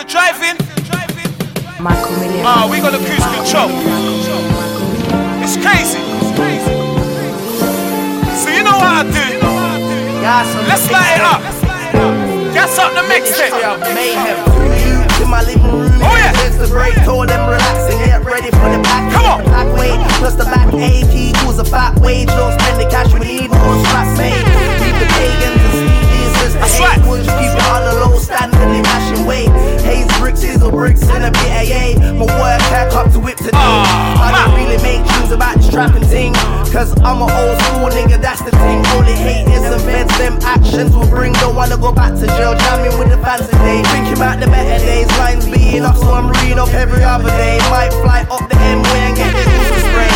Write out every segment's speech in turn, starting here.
you're driving, we got a cruise control. It's crazy. So you know what I do? Let's light it up. Gas up the mixtape. Mayhem. In my living room, there's the break. Told them relax and get ready for the back. Come on. Back weight plus the back AP equals a fat wage. Don't spend the cash, we need more straps made. Keep the pagans and Stevie's as the hate. Would you keep it on the low stand and they mashing weight? Haze bricks, sizzle bricks and a bit of yay. My work hack up to whip today. I don't really make tunes about this trapping thing, cause I'm an old school nigga, that's the thing. Only hate is and feds, them actions will bring. Don't wanna go back to jail, jamming with the fans today. Thinking about the better days, lines being up, so I'm reading up every other day. Might fly up the M-way and get the booster spray.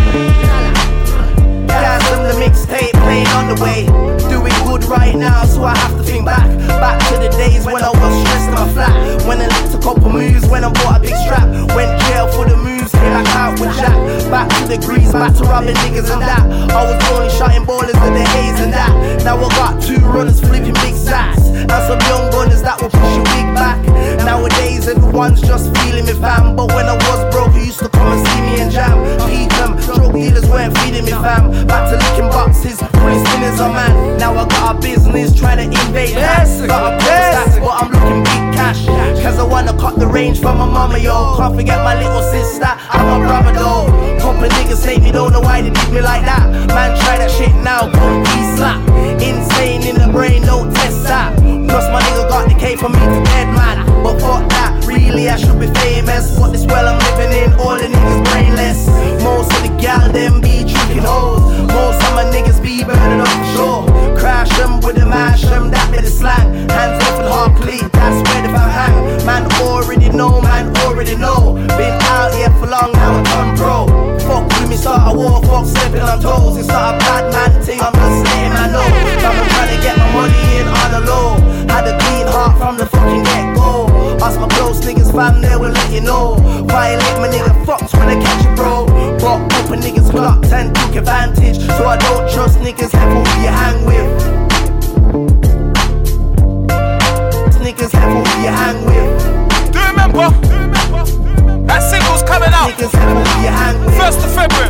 Gas on the mixtape, playing on the way. Doing good right now, so I have to think back. Back to the days when I was stressed in my flat. When I licked a couple moves, when I bought a big strap. Went jail for the moves, came back out with Jack. Back to the grease, back to robbing niggas and that. I was only shotting ballers in the haze and that. Now I got 2 runners flipping big sacks. And some young gunners that will push your wig back. Nowadays everyone's just feeling me fam. But when I was broke, you used to come and see me and jam. Peak them, drug dealers weren't feeding me fam. Back to licking boxes, pulling spinners on man. Now I got a business trying to invade that. Got a stats, but I'm looking big cash. Cause I wanna cut the range from my mama, yo. Can't forget my little sister, I'm a brother though. Couple niggas say me, don't know why they did me like that. Man, try that shit now, gon' be slap. Insane in the brain, no test that. Plus my nigga got the K for me to dead man. But fuck that, really I should be famous. What this world I'm living in, all the niggas brainless. Most of the gal them be tricking hoes. Most of my niggas be burning up for sure. Crash them with the mash them, that bit of slang. Hands off and hard clean, that's where the fam hang. Man already know, man already know. Been out here for long, now I'm on pro. Fuck with me, start a war, fuck stepping on toes. It's not a bad man thing, I'm just letting I know. I'm trying to get my money in on the low. Had a clean heart from the fucking get-go. Ask my close niggas, fam, they will let you know. Violate my nigga, fucks when I catch you, bro. Rock up a niggas clocked and took advantage. So I don't trust niggas, careful who you hang with. Niggas, careful who you hang with. Do you remember? That single's coming out. Niggas, careful who you hang with. 1st of February.